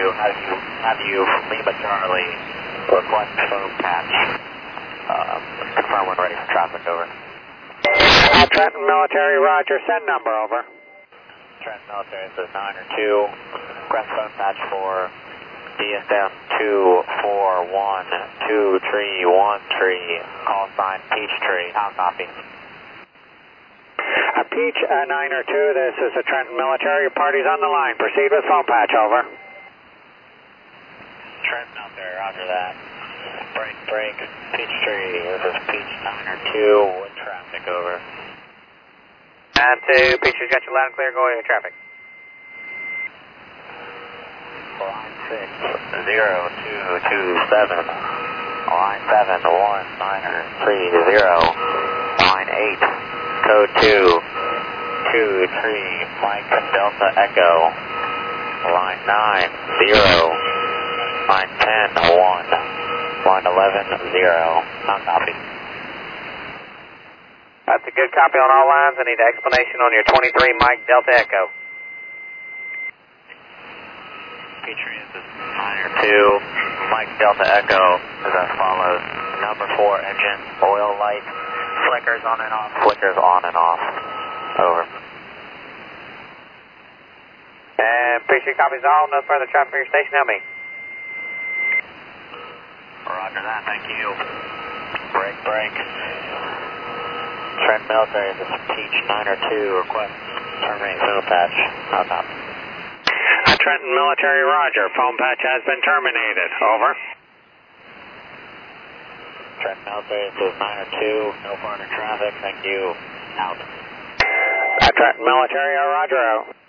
have you Lima Charlie request phone patch. Confirm when ready for traffic, over. Trenton Military, roger, send number, over. Trenton Military, this is 9 or 2. Request phone patch for DSM 2412313, call sign Peachtree. How copy? Peach 9 or 2, this is the Trenton Military, your party's on the line. Proceed with phone patch, over. Trenton out there, roger that. Break, Peachtree, this is Peach 9 or 2, with traffic, over. And 2, Peachtree's got you loud and clear, go ahead with traffic. Line 60227, line 7 1930, line 8, code 223, Mike Delta Echo, line 9 0, line 10 1, line 11 0. Not copy. That's a good copy on all lines. I need an explanation on your 23 Mike Delta Echo. Peachtree, this is 9 or 2, Mike Delta Echo is as follows. Number 4 engine, oil light, flickers on and off, flickers on and off. Over. And Peachtree copies all, no further traffic for your station, help me. Roger that, thank you. Break. Trent Military, this is Peach 9 or 2, request terminate phone patch. How copy? Trenton Military, roger. Phone patch has been terminated. Over. Trent Military, this is 9 or 2, no further traffic, thank you. Out. Trenton Military, roger out.